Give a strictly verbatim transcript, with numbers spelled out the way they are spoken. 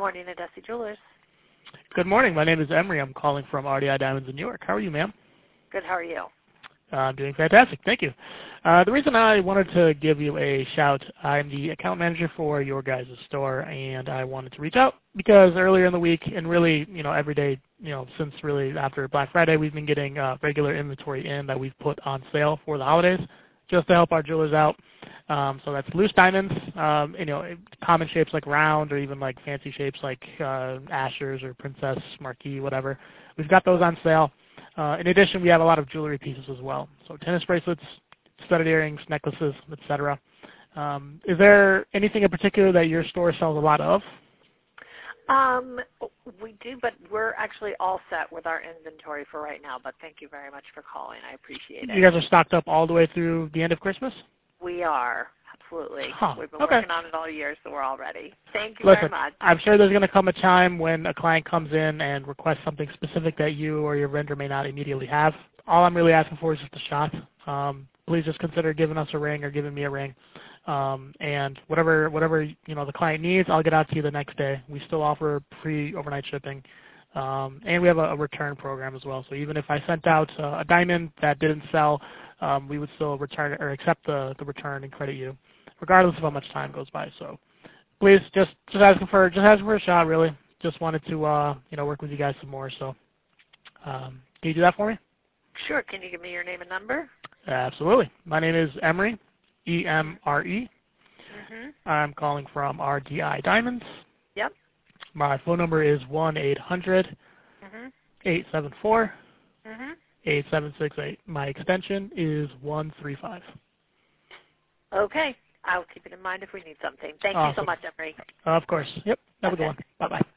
morning, Adesi Jewelers. Good morning. My name is Emery. I'm calling from R D I Diamonds in New York. How are you, ma'am? Good. How are you? Uh, I'm doing fantastic. Thank you. Uh, the reason I wanted to give you a shout, I'm the account manager for your guys' store, and I wanted to reach out because earlier in the week, and really, you know, every day, you know, since really after Black Friday, we've been getting uh, regular inventory in that we've put on sale for the holidays, just to help our jewelers out. Um, so that's loose diamonds, um, you know, common shapes like round, or even like fancy shapes like uh, Ashers or Princess, Marquis, whatever. We've got those on sale. Uh, in addition, we have a lot of jewelry pieces as well. So tennis bracelets, studded earrings, necklaces, et cetera. Um, is there anything in particular that your store sells a lot of? Um, we do, but we're actually all set with our inventory for right now. But thank you very much for calling. I appreciate it. You guys are stocked up all the way through the end of Christmas? We are. Absolutely. Huh. We've been Okay. working on it all year, so we're all ready. Thank you Listen, very much. I'm sure there's going to come a time when a client comes in and requests something specific that you or your vendor may not immediately have. All I'm really asking for is just a shot. Um, please just consider giving us a ring or giving me a ring. Um, and whatever whatever you know the client needs, I'll get out to you the next day. We still offer free overnight shipping. Um, and we have a, a return program as well. So even if I sent out uh, a diamond that didn't sell, um, we would still return it or accept the, the return and credit you, regardless of how much time goes by. So please, just just asking for just asking for a shot. Really, just wanted to uh, you know work with you guys some more. So um, can you do that for me? Sure. Can you give me your name and number? Absolutely. My name is Emery, E M R E. Mm-hmm. I'm calling from R D I Diamonds. Yep. My phone number is one eight hundred Mm-hmm. eight seven four Mm-hmm. eight seven six eight. My extension is one three five. Okay. I'll keep it in mind if we need something. Thank Awesome. you so much, Emery. Of course. Yep. Have a good Okay. one. Bye-bye.